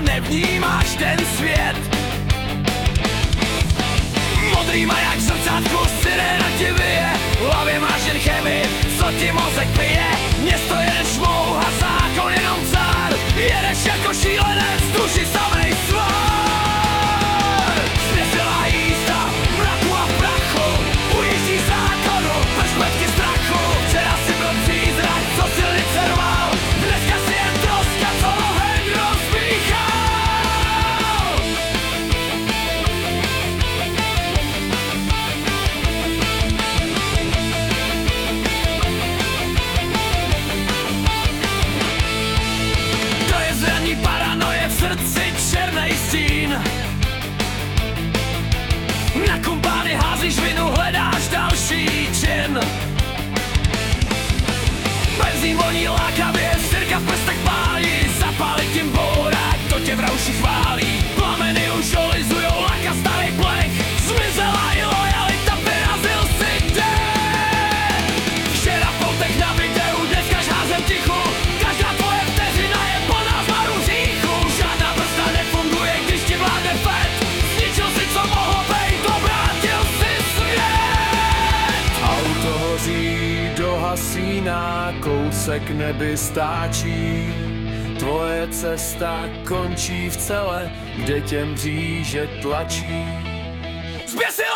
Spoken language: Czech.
nevnímáš ten svět. Modrý maják v zrcátku, sirena ti vyje, v hlavě máš jen chemii, co ti mozek pije. Město jeden šmouha, zákon jenom cár, jedeš jako šílenec, duši samej svár. Zběsilá jízda, mraku a v prachu, ujíždí zákonu, bez špetky strachu. Včera si byl přízrak, co silnice rval, dneska si jen troska, co oheň rozpíchal. To je zraní paranoje, v srdci černej stín. Na kumpány házíš vinu, hledáš další čin. Benzín voní lákavě, sirka v prstech pálí, zapálit tím bourák, to tě v rauši chválí. Plameny už olizujou laka starý plech, zmizela i lojalita, vyrazil si den. Včera v poutech na videu, dneska žházem tichu, každá tvoje vteřina je plná zmaru hříchu. Žádná brzda nefunguje, když ti vládne fet, zničil si co mohlo bejt, obrátil si svět. Auto hoří, dohasíná, kousek neby stáčí. Tvoje cesta končí v cele, kde tě mříže tlačí. Zběsil